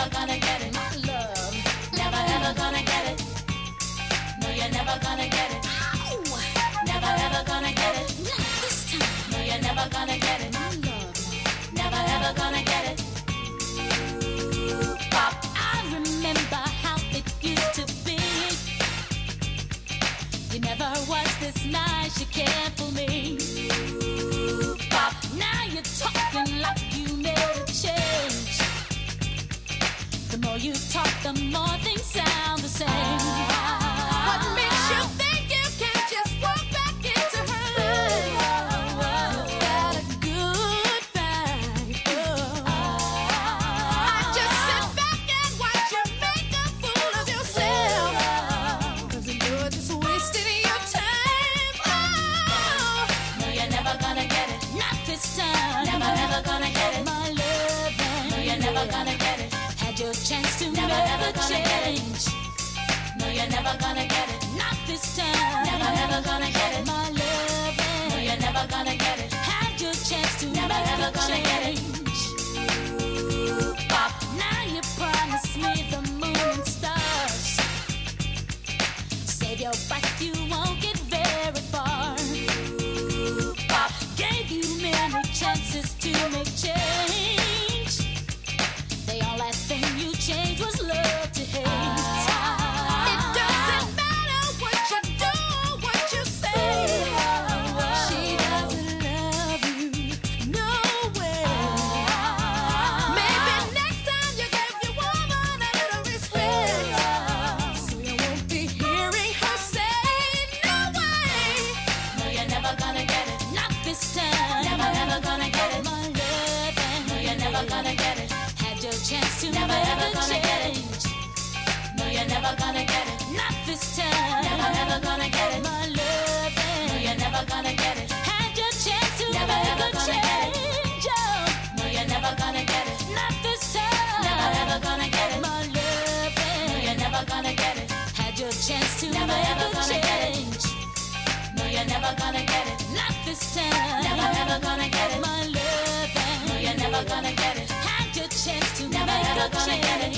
never gonna get it. My love, never ever gonna get it. No, you're never gonna get it. Ow! Never ever gonna get it. Not this time. No, you're never gonna get it. My love, never ever gonna get it. Pop. I remember how it used to be. You never was this nice, you cared for me. Pop. Now you're talking like you made a change. The more you talk, the more things sound the same. What makes you think you can just walk back into her life? You got a good fight. I just sit back and watch you make a fool of yourself. 'Cause you're just wasting your time. No, you're never gonna get it. Not this time. Never ever gonna get it. My love. No, you're never gonna get it. Had your chance to never ever change. No, you're never gonna get it. Not this time. Never ever gonna get it. My love. No, you're never gonna get it. Had your chance to never ever gonna get it. Pop. Now you promise me the moon and stars. Save your breath, you won't get very far. Pop. Gave you many chances to make change. The only thing you changed was love to hate. It doesn't matter what you do or what you say. She doesn't love you, no way. Maybe next time you give your woman a little respect, so you won't be hearing her say no way. No, you're never gonna get it. Not this time. Never ever gonna get it. My love. No, you're never gonna get it. Had your chance to never ever gonna change. No, you're never gonna get it. Not this time. Never ever gonna get it. My love. No, you're never gonna get it. Had your chance to never ever gonna change. No, you're never gonna get it. Not this time. Never ever gonna get it. My love. No, you're never gonna get it. Had your chance to never ever gonna change. No, you're never gonna get it. Not this time. Never ever gonna get it. My love. No, you're never gonna get it. Had your chance to never ever gonna get it.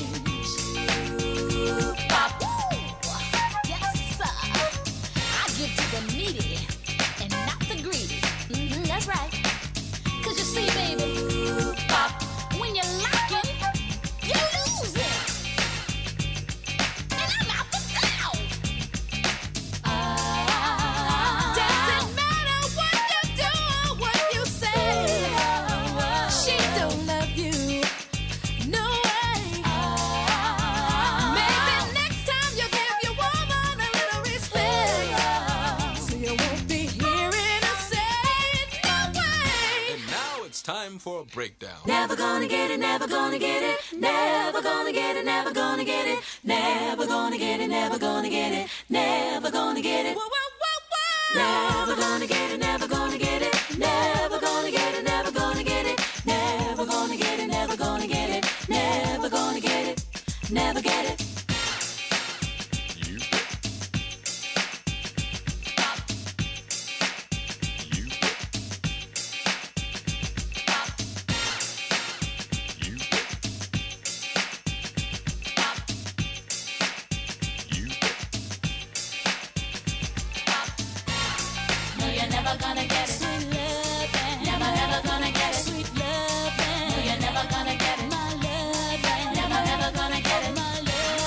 Pop. Yes, sir. I give to the needy and not the greedy. That's right. 'Cause you see, baby, Pop, when you're lacking, you're losing. And I'm out the cloud. Doesn't matter what you do or what you say. She don't love you, no way. Maybe next time you give your woman a little respect, so you won't be hearing her say no way. And now it's time for a breakdown. Never gonna get it, never gonna get it, never gonna get it, never gonna get it, never gonna get it, never gonna get it, never gonna get it. Never gonna get it, never gonna get it, never gonna get it, never gonna get it, never gonna get it, never gonna get it, never gonna get it, never get it. You bet. You bet. You bet. You bet. No, you're never gonna get it. Sweet love, never ever gonna get it. Sweet love, no, you're never gonna get it. My love, never ever gonna get it. My love.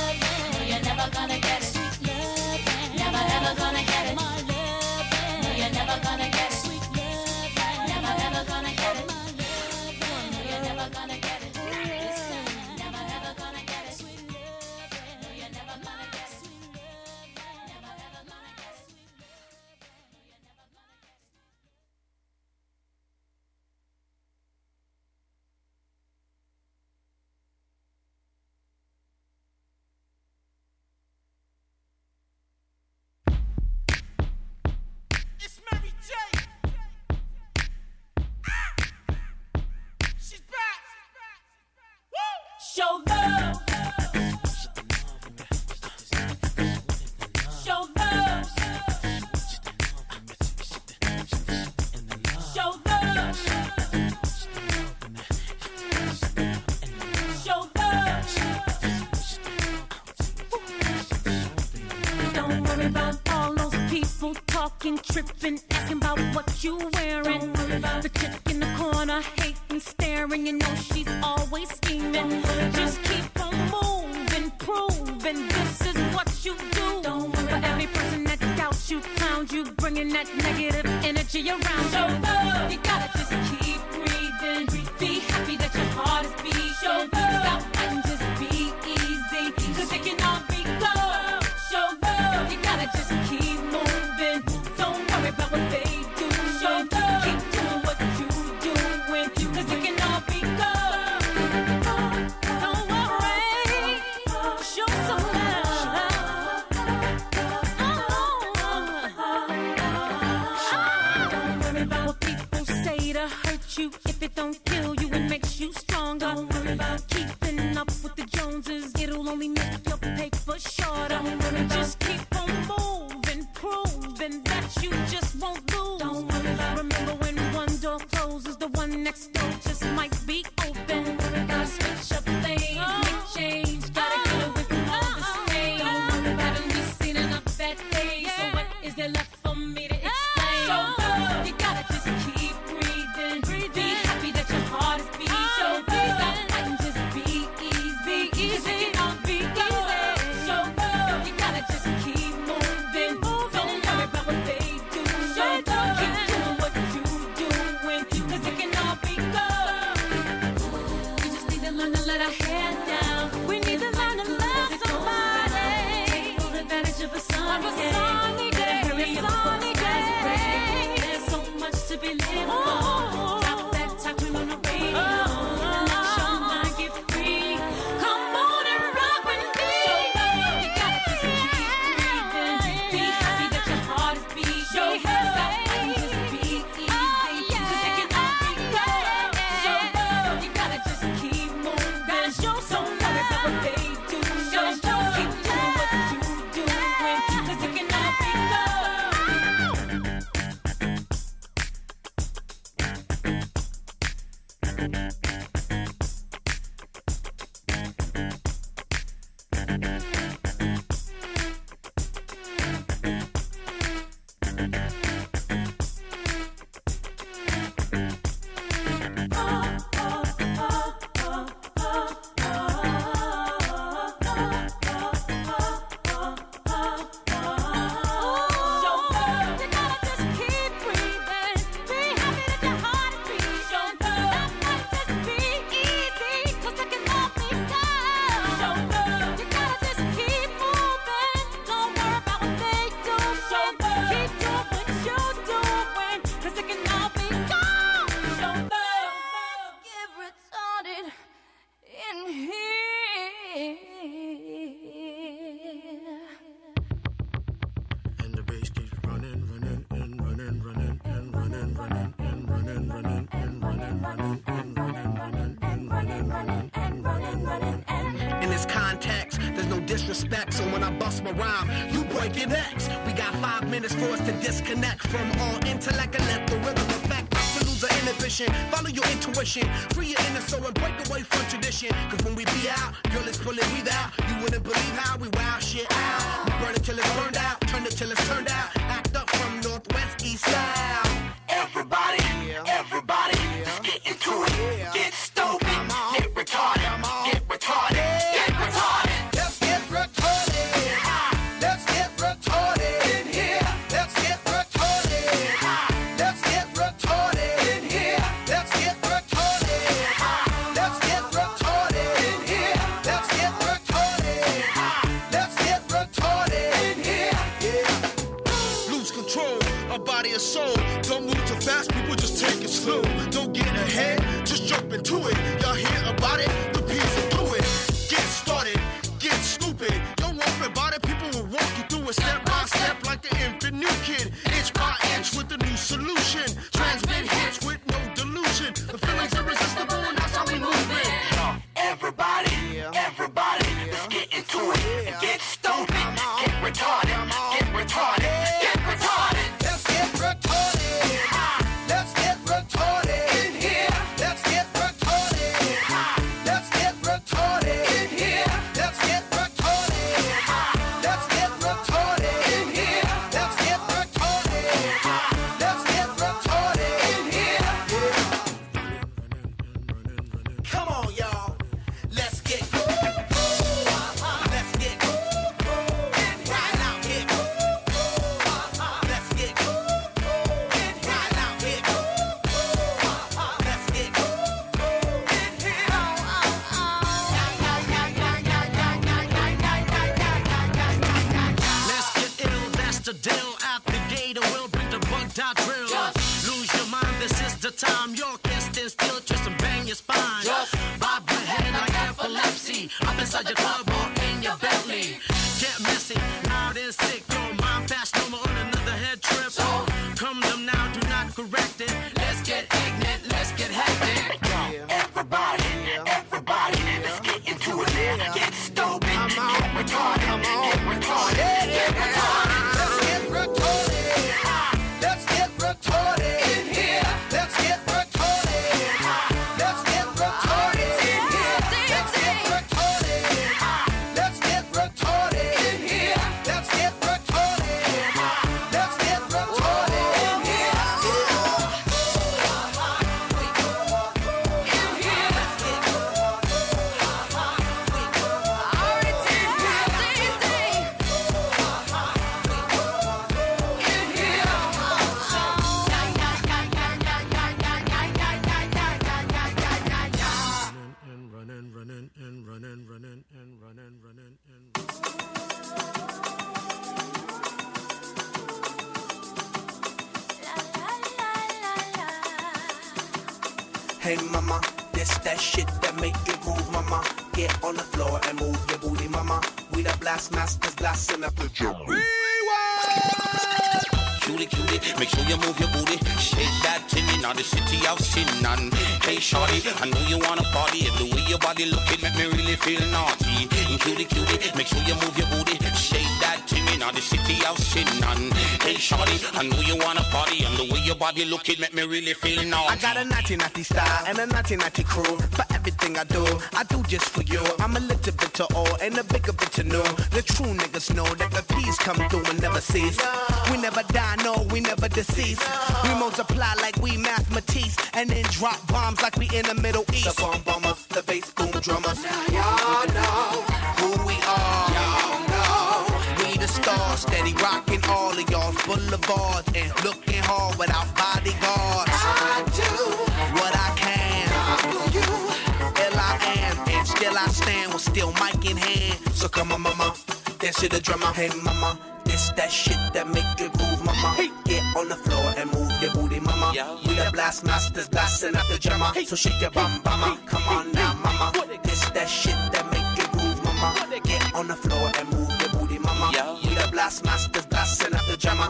talking, tripping, asking about what you wearing. The chick in the corner, hating, staring, you know she's always scheming. Just keep on moving, proving this is what you do. For every person that doubts you, clowns you, bringing that negative energy around you. You gotta just keep breathing. Be happy that your heart is beating. Stop and just be easy, 'cause it can all be good. You gotta just keep moving. Don't worry about what they do. Keep doing what you doing, 'cause it can all be good. Don't worry, show some love. Don't worry about what people say to hurt you. If it don't kill you, it makes you stronger. Don't worry about keeping up with the Joneses. It'll only make your paper shorter. Just keep on moving, proving that you just won't lose. Remember when one door closes, the one next door just might be open. Gotta switch up things, make change. Gotta get away from all this pain. Haven't we seen enough bad days? So what is there left for me to explain? You gotta just keep breathing. Be happy that your heart is beating. Stop fighting, just be easy. 'Cause it can all be good. You gotta just keep moving. Don't worry about what they do. Keep doing what you doing, 'cause it can all be good. We just need to learn to let our hair down. We need to learn to love somebody. Take full advantage of a sunny day. Hurry up, sunny day. There's so much to be living for. Drop that top, turn on the radio. Let your mind get free. Come on and rock with me. You gotta just keep breathing. Be happy that your heart is beating. Stop fighting, just be easy. 'Cause it can all be good. You gotta just keep moving. Don't worry about what they do. Keep doing what you doing, 'cause it can all be In this context, there's no disrespect, so when I bust my rhyme, you break your necks. We got 5 minutes for us to disconnect from all intellect and let the rhythm affect us to lose our inhibition. Follow your intuition, free your inner soul and break away from tradition. 'Cause when we be out, girl, it's pulling we out. You wouldn't believe how we wow shit out. We burn it till it's burned out, turn it till it's turned out. Act up from northwest, east, south. Everybody, let's get into it. Get stupid, get retarded, get retarded, get retarded. Let's get retarded. Let's get retarded in here. Let's get retarded. Let's get retarded in here. Let's get retarded. Let's get retarded in here. Let's get retarded. Let's inside your club or in your belly. Get messy, loud and sick. Your mind fast, no more on another head trip. So come them now, do not correct it. Let's get ignorant, let's get hectic. Everybody, everybody, let's get into it now. Get stupid, get retarded, get retarded, get retarded. Let's get retarded. Let's get retarded in here. Let's get retarded. Let's get retarded in here. Let's get retarded. Let's get retarded in here. Let's get retarded. Let's get retarded in here. Hey mama, this that shit that make you groove, mama. Get on the floor and move your booty, mama. We the blast masters, blasting up the jungle. Cutie, cutie, make sure you move your booty. Shake that thing in the city of sin. And hey, shorty, I know you wanna party. And the way your body looking make me really feel naughty. Cutie, cutie, make sure you move your booty. Shake that thing in the city of sin. And hey, shorty, I know you wanna party. And the way your body looking make me really feel naughty. I got a naughty naughty style and a naughty naughty crew. For everything I do just for you. I'm a little bit to all and a bigger bit to know. The true niggas know that the peace come through and never cease. We never die, no, we never decease. We multiply like we mathematics and then drop bombs like we in the Middle East. The bomb bombers, the bass boom drummers. Y'all know who we are. Y'all know we the stars, steady rocking all of y'all's boulevards and looking hard without bodyguards. I do what I can. L-I-am, and still I stand with still mic in hand. So come on, mama, dance to the drummer. Hey, mama, this that shit that make you groove, mama. Hey. Get on the floor and move your booty, mama. Yeah. We the blast masters, blasting up the drummer. Hey. So shake your bum, mama. Come on now, mama. This that shit that make you groove, mama. Get on the floor and move your booty, mama. Yeah. We the blast masters, blasting up the drummer.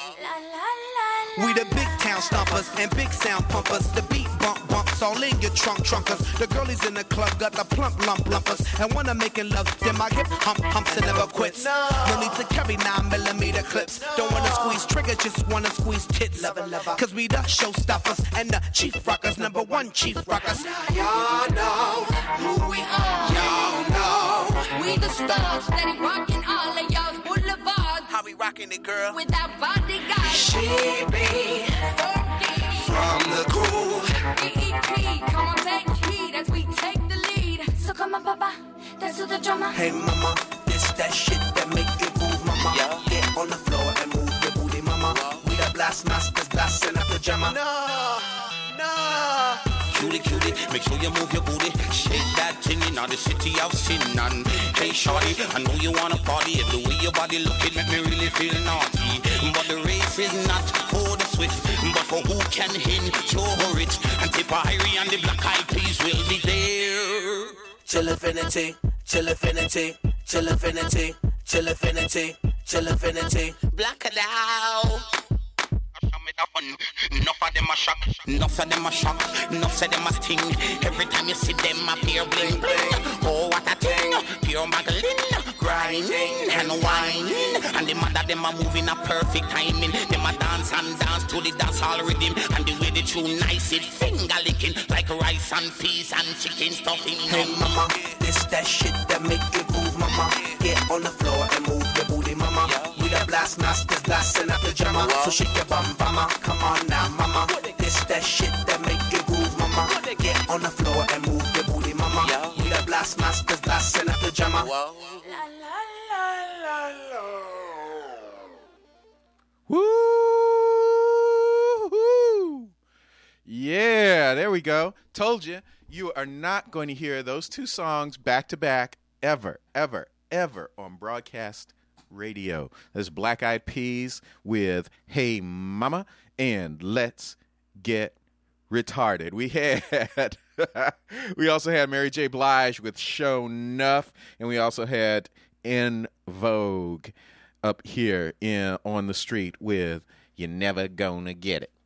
We the big town stompers and big sound pumpers. The beat bumps all in your trunkers. The girlies in the club got the plump lumpers. And when I'm making love, then my hip humps and never quits. No need to carry 9mm clips. Don't wanna squeeze triggers, just wanna squeeze tits. Cause we the showstoppers and the chief rockers, #1 chief rockers. Y'all know who we are. Y'all know We the stars, steady rocking all of y'all's boulevards. how we rocking it, girl. Without bodyguards. She be from the groove. B.E.P. Come on, take heed as we take the lead. So come on, papa, dance to the drummer. Hey mama, this that shit that make you groove, mama. Yeah. Get on the floor and move your booty, mama. We the blast masters, blasting up the drummer. No. Cutie, cutie, make sure you move your booty. Shake that thing in the city of sin. And hey, shorty, I know you wanna party. And the way your body looking make me really feel naughty. But the race is not for the swift, but for who can endure it. And Tipperary and the Black Eyed Peas will be there. Chill infinity, chill infinity, chill infinity, chill infinity, chill infinity. Black it out. Enough of them a shock, enough of them a shock, enough of them a sting. Every time you see them appear bling bling. Oh, what a thing, pure Magdalene, grinding and whining. And the mother them a moving a perfect timing. Them a dance and dance to the dance hall rhythm. And the way they tune nice it finger licking like rice and peas and chicken stuffing. Hey mama, this that shit that make you groove, mama. Get on the floor and move your booty, mama. We the blast masters, blasting up the drummer. So shake your bum, mama. Come on now, mama. This that shit that make you groove, mama. Get on the floor and move your booty, mama. We the blast masters, blasting up the drummer. Woo! Yeah, there we go. Told you, you are not going to hear those two songs back to back ever on broadcast radio. There's Black Eyed Peas with Hey Mama and Let's Get Retarded. We had We also had Mary J. Blige with Show Nuff, and we also had In Vogue up here on the street with You're Never Gonna Get It.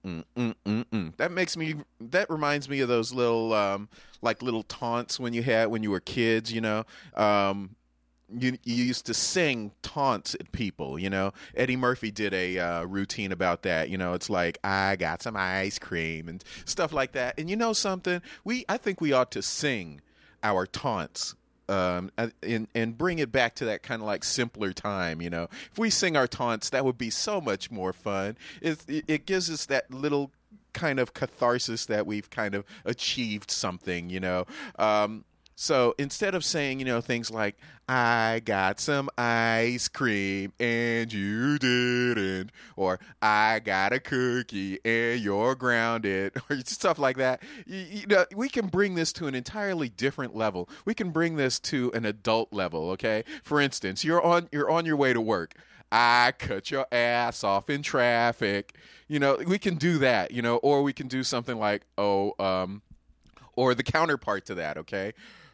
That reminds me of those little little taunts when you were kids, you know. You used to sing taunts at people, you know. Eddie Murphy did a routine about that, you know. It's like, I got some ice cream and stuff like that. And you know something? I think we ought to sing our taunts and bring it back to that kind of like simpler time, you know. If we sing our taunts, that would be so much more fun. It gives us that little kind of catharsis that we've kind of achieved something, you know. So instead of saying, you know, things like, I got some ice cream and you didn't, or I got a cookie and you're grounded, or stuff like that, you know, we can bring this to an entirely different level. We can bring this to an adult level, okay? For instance, you're on your way to work. I cut your ass off in traffic. You know, we can do that, you know, or we can do something like, or the counterpart to that, okay?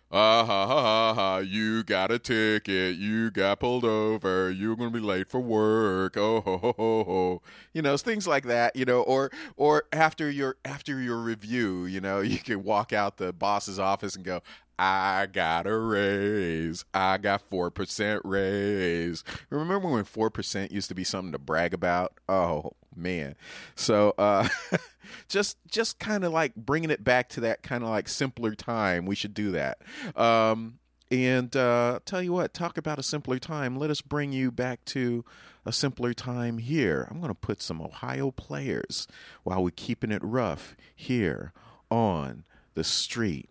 You got a ticket, you got pulled over, you're going to be late for work, oh, ho, ho, ho, ho. You know, things like that, you know, or after your review, you know, you can walk out the boss's office and go, I got a raise. I got 4% raise. Remember when 4% used to be something to brag about? Oh, man. So just kind of like bringing it back to that kind of like simpler time. We should do that. And tell you what, talk about a simpler time. Let us bring you back to a simpler time here. I'm going to put some Ohio Players while we're keeping it rough here on the street.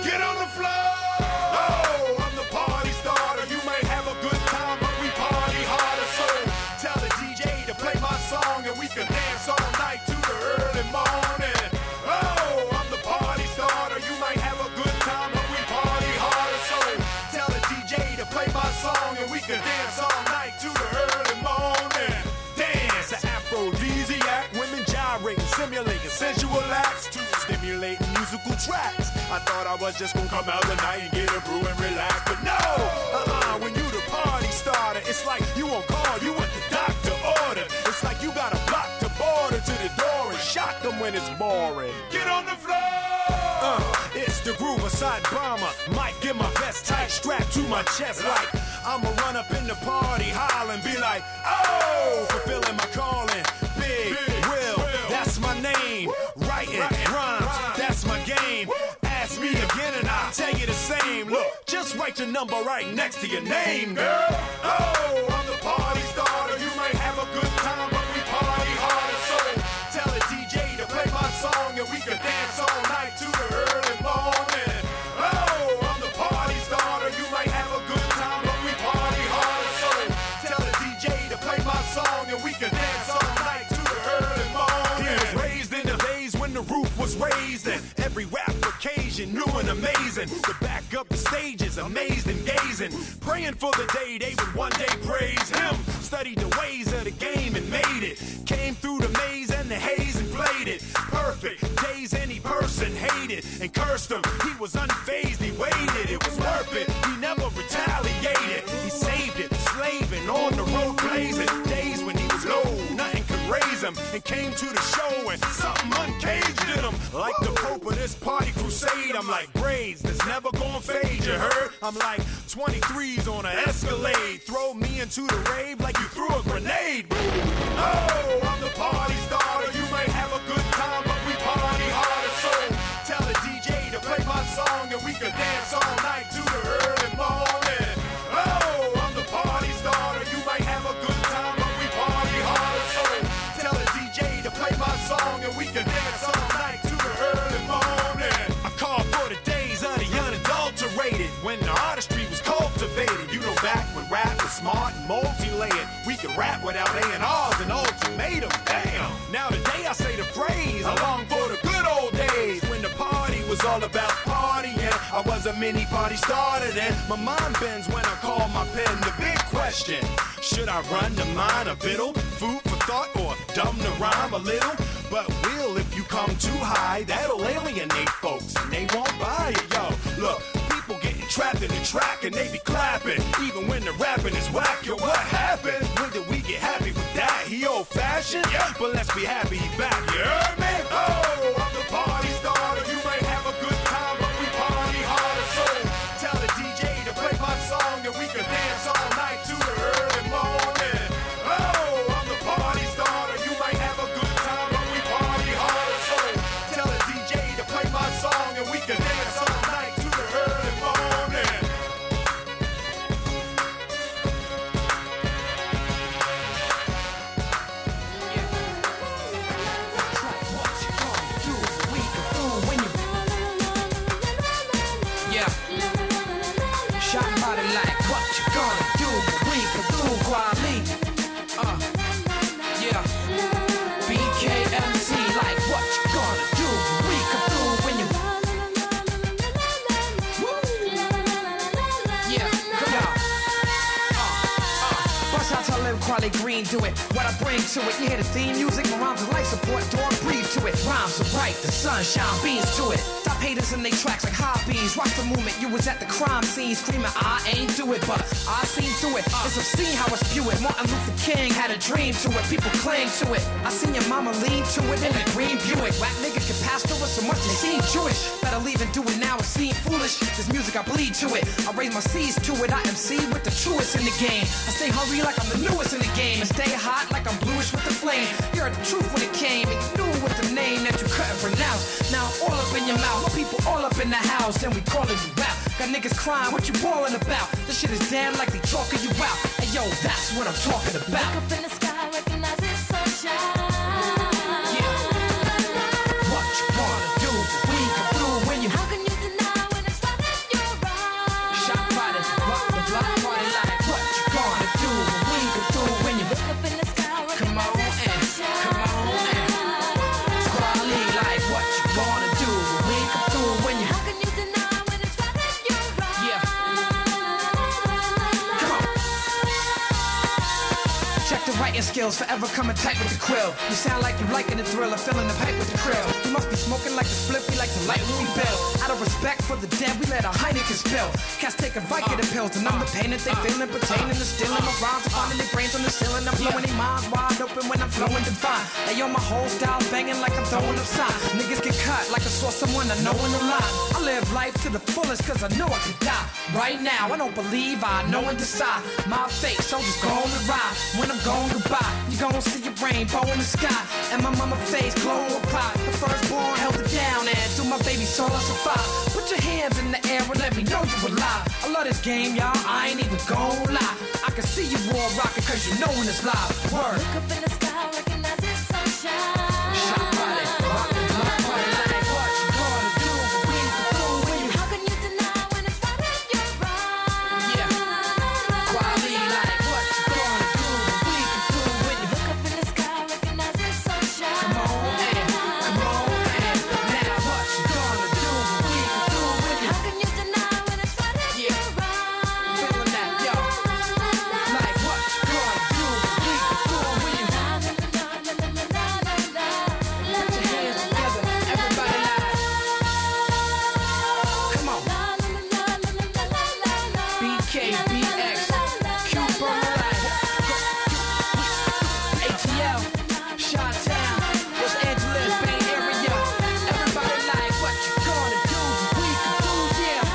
Get on the floor. Oh, I'm the party starter. You may have a good time, but we party harder. So tell the DJ to play my song and we can dance all night to the early morning. Oh, I'm the party starter. You might have a good time, but we party harder. So tell the DJ to play my song and we can dance all night to the early morning. Dance, an aphrodisiac, women gyrating, simulating sensual acts to stimulate musical tracks. I thought I was just gonna come out tonight and get a brew and relax, but no, when you the party starter, it's like you on call, you want the doctor order. It's like you got a block to border to the door and shock them when it's boring. Get on the floor. It's the groove aside bomber. Might get my vest tight, strapped to my chest like I'ma run up in the party, holler and be like, oh, fulfilling my calling. Big Will, that's my name. Writing rhymes, that's my game. Ask me again and I'll tell you the same. Look, just write your number right next to your name, girl. Oh, I'm the party starter. You might have a good time, but we party harder. So tell the DJ to play my song and we can dance all night to the early morning. Oh, I'm the party starter. You might have a good time, but we party harder. So tell the DJ to play my song and we can dance all night to the early morning. He was raised in the days when the roof was raised and every rap occasion new and amazing. To back up the stages, amazed and gazing, praying for the day they would one day praise him. Studied the ways of the game and made it. Came through the maze and the haze and played it. Perfect days any person hated and cursed him. He was unfazed, he waited. It was worth it. He never retaliated. He saved it, slaving on the road blazing. Days when he was low, nothing could raise him. And came to the show and something uncaged in him. Like the Pope of this party crusade, I'm like braids that's never gonna fade, you heard? I'm like 23s on an Escalade. Throw me into the rave like you threw a grenade. Oh, I'm the party starter. You might have a good time, but we party harder. So tell the DJ to play my song and we can dance all night to the early morning. Oh, I'm the party starter. You might have a good time, but we party harder. So tell the DJ to play my song and we can dance all night to the early morning. I call for the days of the unadulterated, when the artistry was cultivated. You know, back when rap was smart and multi-layered, we could rap without A&Rs and ultimatum. Damn. Now today I say the phrase, I long for the good old days when the party was all about partying. I was a mini party starter then. My mind bends when I call my pen. The big question, should I run the mind a fiddle? Food for thought or dumb to rhyme a little? But will, if you come too high, that'll alienate folks and they won't buy it, yo. Look, people getting trapped in the track and they be clapping, even when the rapping is whack. Yo, what happened? When did we get happy with that? He old fashioned? Yeah, but let's be happy he back, you heard me? Oh, I'm the party starter. You might have a good time, but we party harder. So tell the DJ to play my song and we can dance all night to the early morning. Oh, I'm the party starter. You might have a good time, but we party harder. So tell the DJ to play my song and we can dance all night to the early morning. Yeah. Shot body like what you gonna do? We can do Kwame. Yeah. BKMC like what you gonna do? We can do when you. Yeah. Come on. Bust out to Live Quality Green, do it. What I bring to it, you hear the theme music, my rhymes are life support, door breathe to it. Rhymes are bright, the sunshine beams to it. Stop haters in they tracks like hobbies. Watch the movement, you was at the crime scene screaming, I ain't do it, but I seen through it. It's obscene how I spew it. Martin Luther King had a dream to it, people cling to it. I seen your mama lean to it in a green Buick. Whack nigga can pass through it so much they seem Jewish. Better leave and do it now, it seem foolish. This music I bleed to it, I raise my C's to it. I MC with the truest in the game. I stay hungry like I'm the newest in the game, and stay hot like I'm bluish with the flame. You heard the truth when it came, and you knew with the name that you couldn't pronounce. Now I'm all up in your mouth, my people all up in the house, and we calling you out. Got niggas crying, what you bawling about? This shit is dead like they talking you out. And yo, that's what I'm talking about. Look up in the sky, recognize it's sunshine. Yeah. What you wanna do? We can do when you. How can you deny when it's skills, forever coming tight with the quill. You sound like you liking the thrill of filling the pipe with the krill. You must be smoking like the split we like to light when we build. Out of respect for the dead, we let a Heineken spill. Cats taking Vicodin pills, and I'm the pain that they feeling, pertaining to stealing my rhymes, and finding their brains on the ceiling. I'm blowing their minds wide open when I'm flowing divine. Hey, yo, my whole style banging like I'm throwing up signs. Niggas get cut like I saw someone I know in the line. I live life to the fullest, cause I know I could die. Right now, I don't believe I know and decide. My fate, so just go on and ride. When I'm gone goodbye, you gon' see a rainbow in the sky. And my mama face glowing with pride. The firstborn held it down, and to my baby soul I survive. Put your hands in the air and let me know you alive. I love this game, y'all, I ain't even gon' lie. I can see you all rockin' cause you know when it's live. Word. Look up in the sky, recognize it's sunshine. Shot body, rockin' block party like what you gonna do? We can do when you. How can you deny when it's right in your eyes? Yeah. Quality like what you gonna do? We can do when you. Look up in the sky, recognize it's sunshine. Come on, and now what you gonna do? We can do when you. How can you deny when it's right in Yeah. your eyes? Feeling that, yo. Like what you gonna do? We can do when you. Put your hands together, everybody like. Come on. BK, BX, Q Burner, ATL, Chi-Town, Los Angeles, Bay Area. Everybody like what you gonna do? We can do, yeah.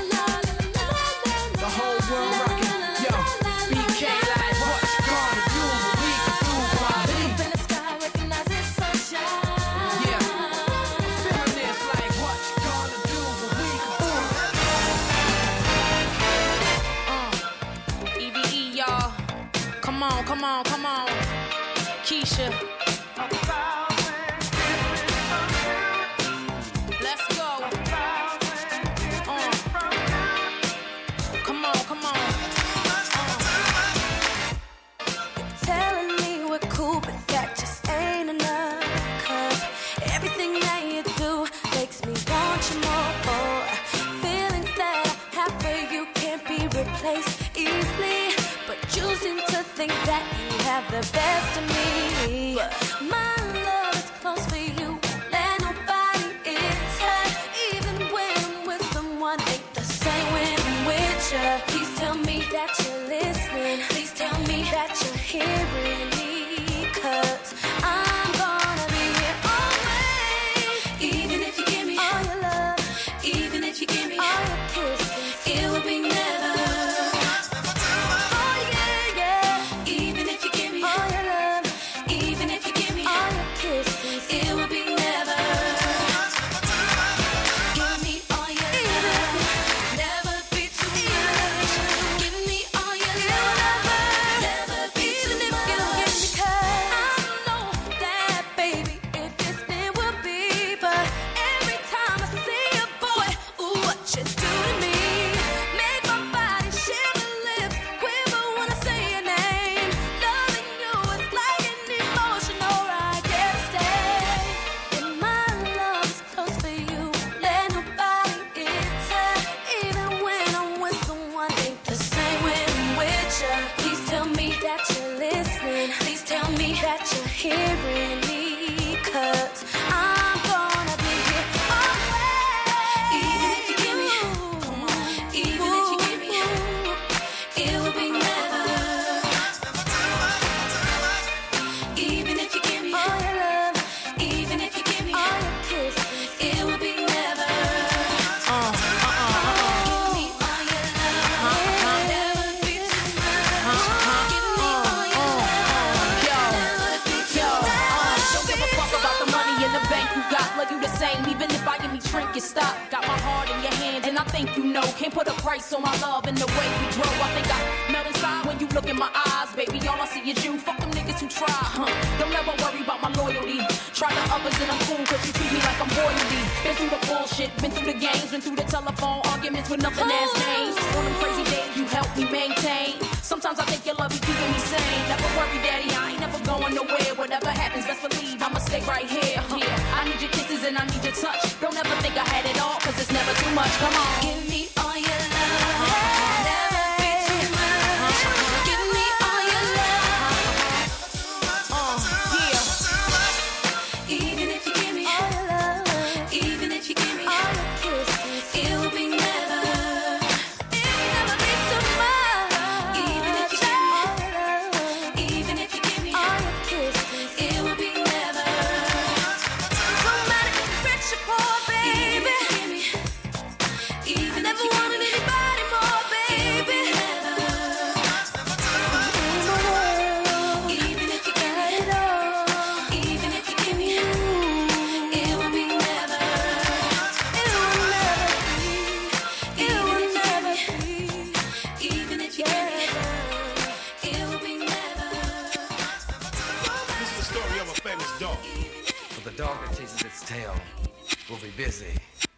The whole world rockin', yo. BK like what you gonna do? We can do, quality. In the sky, recognize it's sunshine. Yeah. Feeling this like what you gonna do? We can do. EVE, y'all. Come on, come on, come on. Keisha. Let's go. Come on, come on. Telling me we're cool, but that just ain't enough. Cause everything that you do makes me want you more. Feelings that I have for you can't be replaced easily. But you seem to think that you have the best of me. My love is close for you. Let nobody inside. Even when I'm with someone, ain't the same when I'm with you. Please tell me that you're listening. Please tell me that you're hearing me. Cause I'm gonna be here always. Even if you give me all your love. Even if you give me all your kisses. It will be never. Oh yeah, yeah. Even if you give me all your love. Even if you give me all your kisses. It will be never. Give me all your love. Never be too much. Give me all your love. Never be too much. Cause I know that, baby, if it's been will be. But every time I see a boy, ooh, what you do to me. Make my body shiver, lips quiver when I say your name. Loving you is like an emotional ride, yeah, stay. And my love is close for you. Let nobody inside. Even when I'm with someone, ain't the same when I'm with you. Please tell me that you're listening. Please tell me that you're hearing me. Cause I'm gonna be here always. Even if you give me, even if you give me, it will be never. Even if you give me all your love, even if you give me all your kisses, it will be never. Give me all your love, never be too much. Give me all your love, never be too much. Don't give a fuck about the money in the bank you got. Love you the same, even if I give me trinkets. Stop. Got my heart in your hands, and I think you know. Can't put a price on my love and the way we grow. I think I melt inside when you look in my eyes, baby. All I see is you. Fuck them niggas who try, Don't ever worry about my loyalty. Try the others and I'm cool, cause you treat me like I'm royalty. Been through the bullshit, been through the games, been through the telephone arguments with nothing as names. On them crazy days, you help me maintain. Sometimes I think your love is keeping me sane. Never worry, daddy, I ain't never going nowhere. Whatever happens, best believe I'ma stay right here. Yeah, I need your kisses and I need your touch. Don't ever think I had it all, cause it's never too much. Come on. Give me all your love, never be too much. Give me all your love. busy.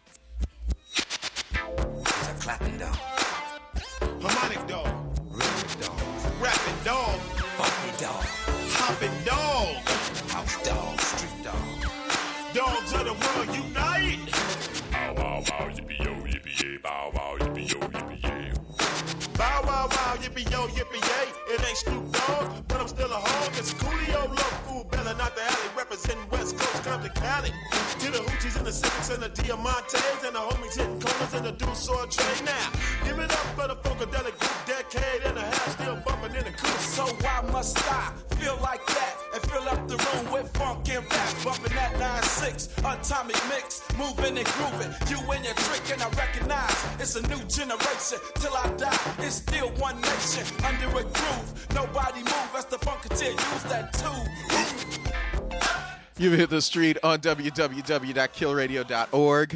He's a clapping dog, Harmonic dog, rhythmic dog, rapping dog, funky dog, hopping dog. house dog, street dog. Dogs of the world unite. Bow wow wow yippee yo yippee yay. Bow wow yippee yo yippee yay. Bow wow wow, yippee yo, yippee yay. It ain't Snoop Dogg, but I'm still a hog. It's Coolio, low fool, Bella, not the alley. Representing West Coast, come to Cali. To the hoochies and the Civics and the Diamantes and the homies hitting corners and the Deuce or trade now. Give it up for the Funkadelic group, decade and a half, still bumping in the coupe. So why must I feel like that and fill up the room with funk and rap? Bumping that 9-6, atomic mix, moving and grooving. You and your trick and I recognize it's a new generation. Till I die, it's still one nation under a groove. Nobody move, that's the Funketeer, use that too. You've hit the street on www.killradio.org.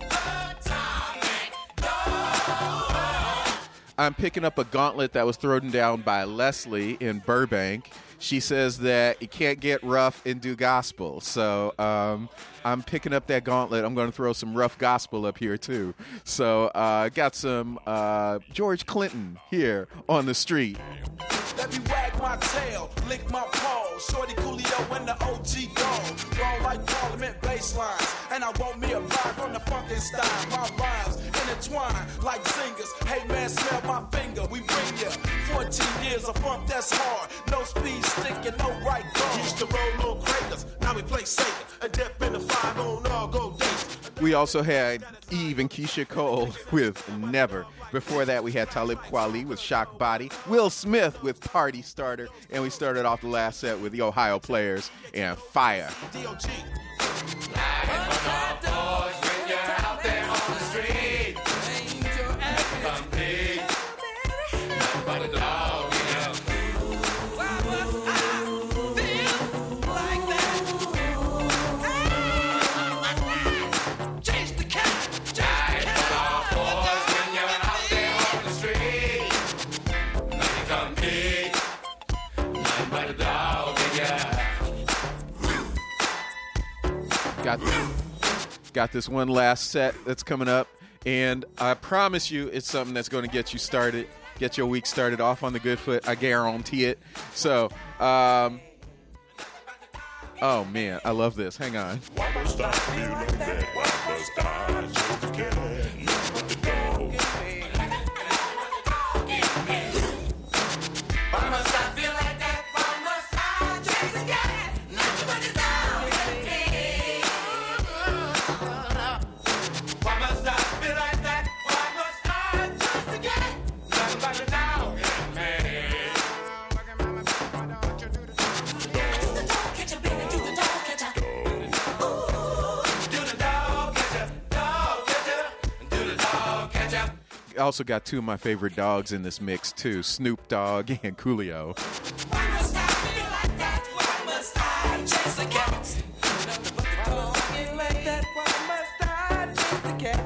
I'm picking up a gauntlet that was thrown down by Leslie in Burbank. She says that you can't get rough and do gospel. So I'm picking up that gauntlet. I'm going to throw some rough gospel up here, too. So I got some George Clinton here on the street. Let me wag my tail, lick my paws. Shorty Coolio and the OG dog. Roll like Parliament bass lines. And I want me a vibe from the funkin' style. My rhymes intertwine like singers. Hey man, smell my finger. We bring ya 14 years of funk that's hard. No speed sticking, no right guard. Used to roll little craters, now we play Satan. A dip in the 5 on all go days. We also had Eve and Keisha Cole with Never. Before that, we had Talib Kweli with Shock Body, Will Smith with Party Starter, and we started off the last set with the Ohio Players and Fire. D.O.G. Got this one last set that's coming up, and I promise you it's something that's going to get you started, get your week started off on the good foot. I guarantee it. So, oh man, I love this. Hang on. Why must I feel like that? Why must I just get with the dog? Why must I feel like that? Why must I chase again? Nothing but the dog in me. Why must I feel like that? Why must I chase again? Nothing but the dog in me. Do the dog catcher, baby, do the dog catcher. Do the dog catcher, do the dog catcher. I also got two of my favorite dogs in this mix too, Snoop Dogg and Coolio. Why must I feel like that? Why must I chase the cat? Nothing but the dog in like that. Why must I chase the cat?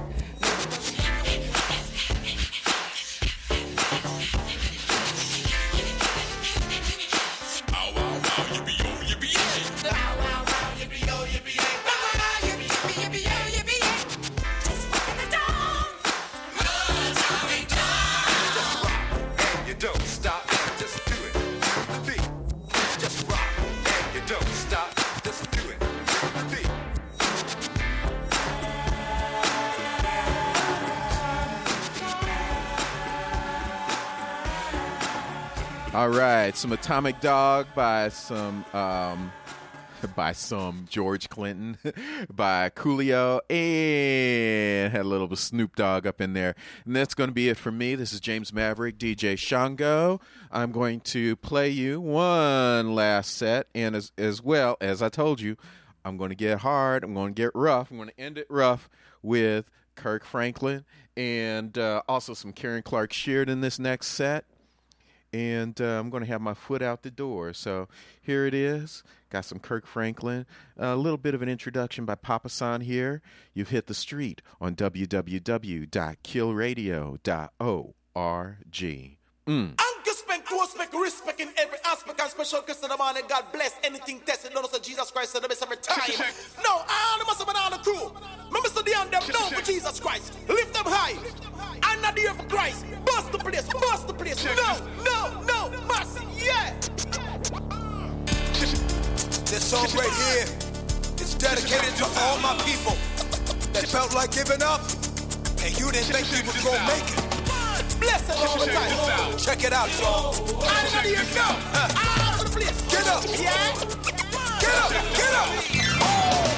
Bow wow wow yippee yo yippee yay. Bow wow wow, yippee yo, yippee yay. Bow wow wow, yippee yippee yippee yo, yippee yay. Just fucking the dog. Atomic dog. And you don't stop, just do it. The beat. Just rock, and you don't stop, just do it. The beat. All right, some Atomic Dog by some George Clinton, by Coolio, and had a little bit of Snoop Dogg up in there. And that's going to be it for me. This is James Maverick, DJ Shango. I'm going to play you one last set, and as well, as I told you, I'm going to get hard, I'm going to get rough, I'm going to end it rough with Kirk Franklin, and also some Karen Clark Sheard in this next set. And I'm going to have my foot out the door. So here it is. Got some Kirk Franklin. A little bit of an introduction by Papa San here. You've hit the street on www.killradio.org. Aunque Spenk was must make respect in every aspect and special Christ in the morning. God bless anything tested. Don't say Jesus Christ in the best every time. No, I must have been on the crew. Remember, so them known for Jesus Christ. Lift them high. I'm not here for Christ. Bust the place, bust the place. No, mercy, yeah. This song right here is dedicated to all my people that felt like giving up, and you didn't think you was gonna make it. Bless it all the time. Check it out, y'all. I'm not here, no. I'm for the place. Get up. Yeah. Get up. Get up. Oh.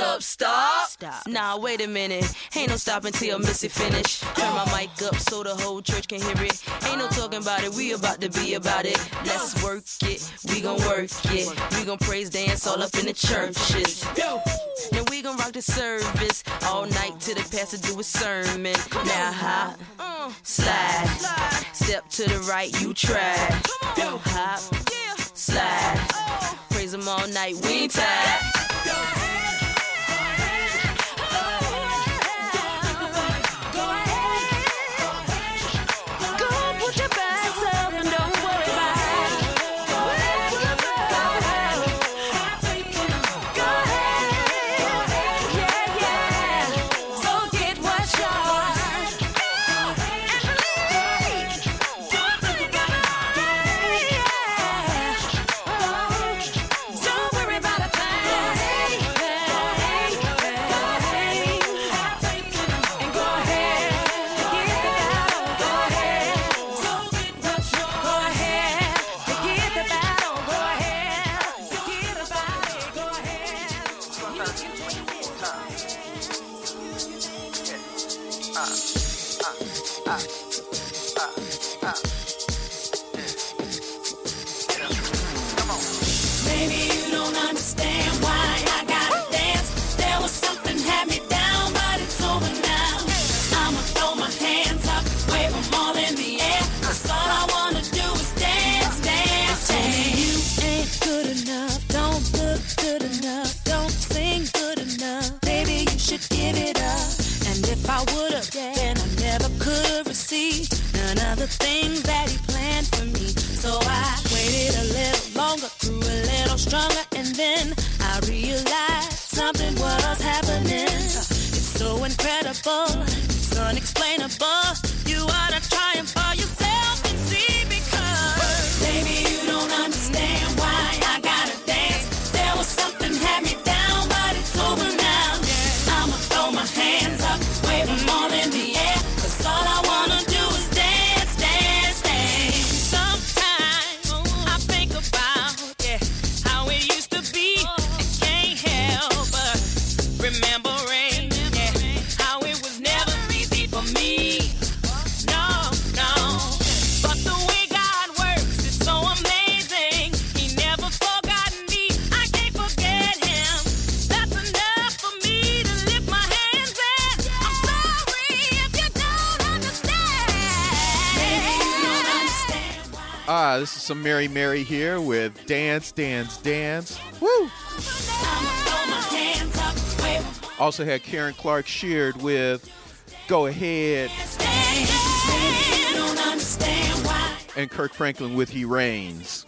up, stop. Nah, wait a minute. Ain't no stopping till Missy finish. Turn my mic up so the whole church can hear it. Ain't no talking about it, we about to be about it. Let's work it, we gon' work it. We gon' praise dance all up in the churches. Then we gon' rock the service all night till the pastor do a sermon. Now hop, slide, step to the right, you try. Hop, slide, praise him all night, we ain't tired. Things that he planned for me. So I waited a little longer, grew a little stronger, and then I realized something was happening. It's so incredible, it's unexplainable. You ought to try and for yourself and see, because maybe you don't understand why I gotta dance. There was something had me down, but it's over now. I'ma throw my hands up, wave them all in the air, 'cause all I wanna do is dance. This is some Mary Mary here with Dance, Dance, Dance. Woo! Also had Karen Clark Sheard with Go Ahead. And Kirk Franklin with He Reigns.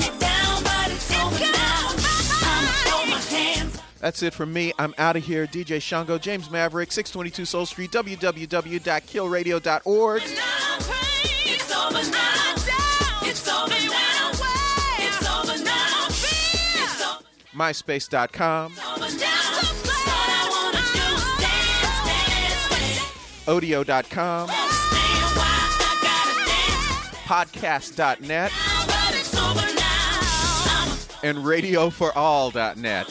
That's it from me. I'm out of here. DJ Shango, James Maverick, 622 Soul Street, www.killradio.org. It's over now. It's over now. It's over now. MySpace.com. Odeo.com. Podcast.net. And RadioForAll.net.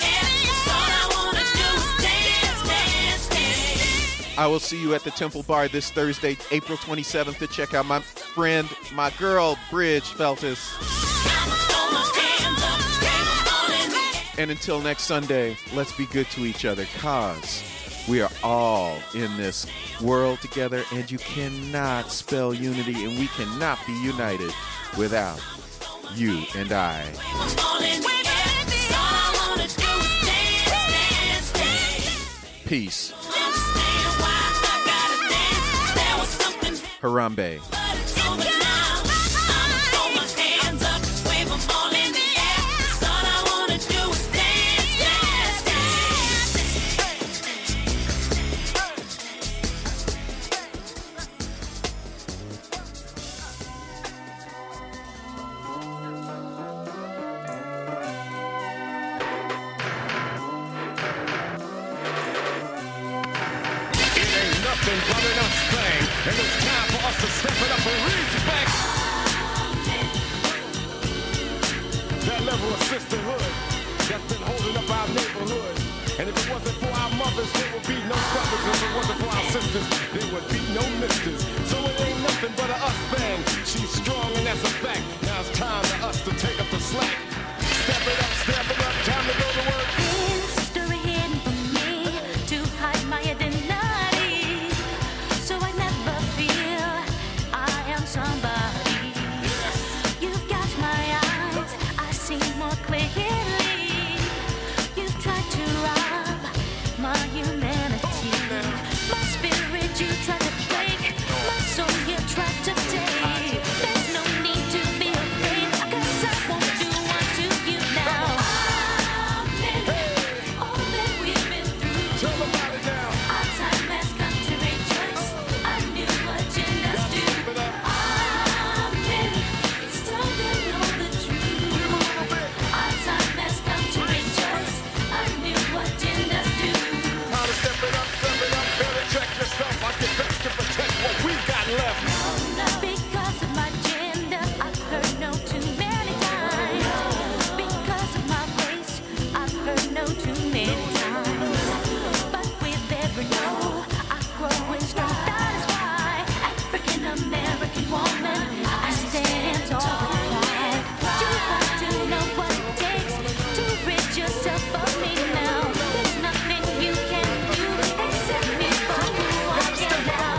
I will see you at the Temple Bar this Thursday, April 27th, to check out my friend, my girl, Bridge Feltus. And until next Sunday, let's be good to each other, cause we are all in this world together, and you cannot spell unity, and we cannot be united without you and I. Peace. Harambe. And it's time for us to step it up and respect that level of sisterhood that's been holding up our neighborhood. And if it wasn't for our mothers, there would be no brothers. If it wasn't for our sisters, there would be no misters. So it ain't nothing but a us thing. She's strong and that's a fact. Now it's time for us to take up the slack. Step it up, time to go to work. History hidden from me to hide my identity, so I never feel I am somebody. You've got my eyes, I see more clearly. You've tried to rob my humanity. My spirit you tried to break, my soul you tried to take. There's no need to be afraid, 'cause I won't do unto you now. All that we've been through, Tell about it now. our time has come to rejoice. I knew what you must do. Amen. It's time to know the truth. Our time has come to rejoice. I knew what you must do. How to step it up, better check yourself. I get back to protect what we got left. Because of my gender, I've heard no too many times. Because of my race, I've heard no too many times. But with every no, I grow strong. That is why, African American woman, I stand tall with pride. You have to know what it takes to rid yourself of me now. There's nothing you can do except me for who I am now.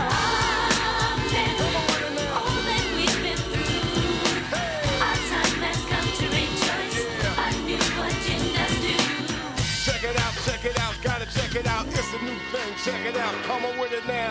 All that we've been through, our time has come to rejoice. I knew what you must do. Check it out, gotta check it out. It's a new thing, check it out. Come on with it now.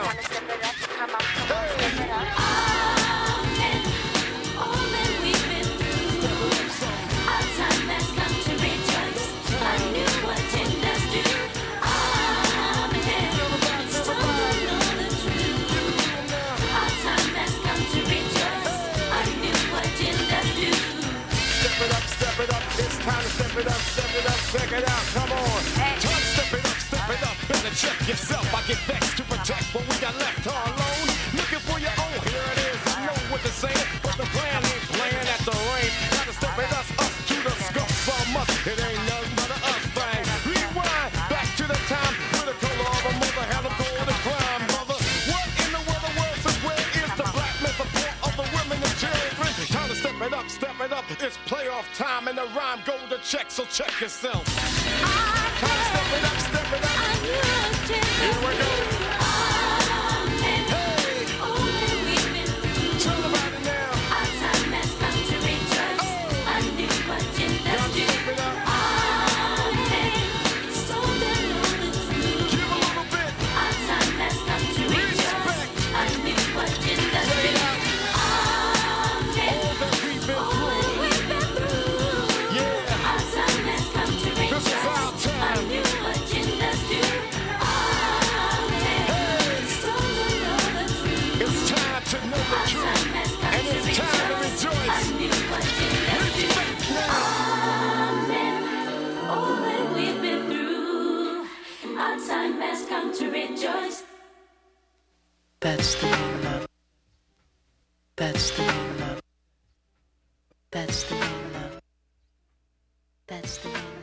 All that we've been through, our time has come to rejoice. I knew what you must do. Amen. It's time to know the truth. Our time has come to rejoice. I knew what you must do. Step it up, it's time to step it up, check it out, come on. Step it up, better check yourself. I get vexed to protect what we got left all alone. Looking for your own, here it is, I know what to say, but the plan ain't playing at the rain. Gotta step it up to the scope from us. It ain't nothing but a us thing. Rewind, back to the time with a color of a mother had a golden crime, brother. What in the world says where is the black metaphor of the women and children? Time to step it up, it's playoff time and the rhyme go to check, so check yourself. Time to step it up. Here we go. All that we've been through, Tell about it now. our time has come to rejoice. I knew what you must do. Step it up. It's time to know the truth. Give a little bit. Our time has come to rejoice. I knew what you must do. All that we've been All through. that we've been through, Yeah. our time has come to This is our rejoice. time. I knew what you must do. It's time to know the truth. It's time to know the Our truth. time has come And to it's time to rejoice. I knew what you must do. Respect now. Amen. All that we've been through, our time has come to rejoice. That's the way to love. That's the way to love. That's the way to love. That's the way to love.